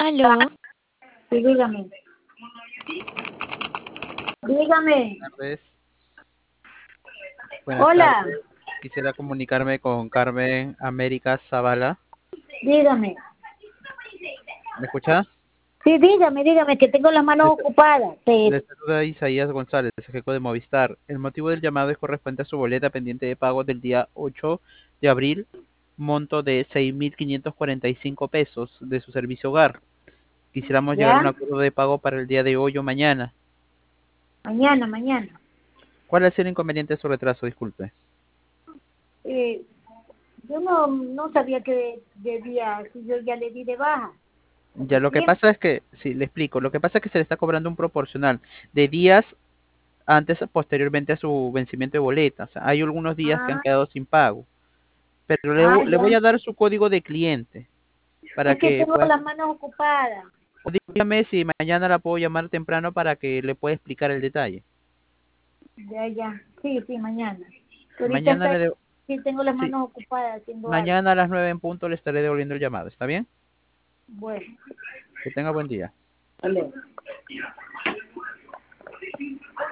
Aló, Sí, dígame. Dígame. Buenas tardes. Buenas Hola. tardes. Quisiera comunicarme con Carmen América Zavala. Dígame. ¿Me escucha? Sí, dígame, que tengo las manos Le, ocupadas. le saluda Isaías González, jefe de Movistar. El motivo del llamado es corresponde a su boleta pendiente de pago del día 8 de abril, monto de 6.545 pesos de su servicio hogar. Quisiéramos llegar a ¿Ya? un acuerdo de pago para el día de hoy o mañana. Mañana. ¿Cuál es el inconveniente de su retraso? Disculpe. Eh, yo no sabía que debía, si yo ya le di de baja. Ya, Hace lo que tiempo. pasa es que, sí, le explico, lo que pasa es que se le está cobrando un proporcional de días antes, posteriormente a su vencimiento de boleta. O sea, hay algunos días que han Ah, quedado sin pago, pero le voy ya. a dar su código de cliente para Es que que tengo pueda, las manos ocupadas. o dígame si mañana la puedo llamar temprano para que le pueda explicar el detalle. Ya. Sí, mañana. Ahorita Mañana sí tengo las sí, manos ocupadas haciendo algo. mañana a las 9 en punto le estaré devolviendo el llamado, ¿está bien? Bueno. Que tenga buen día. Vale.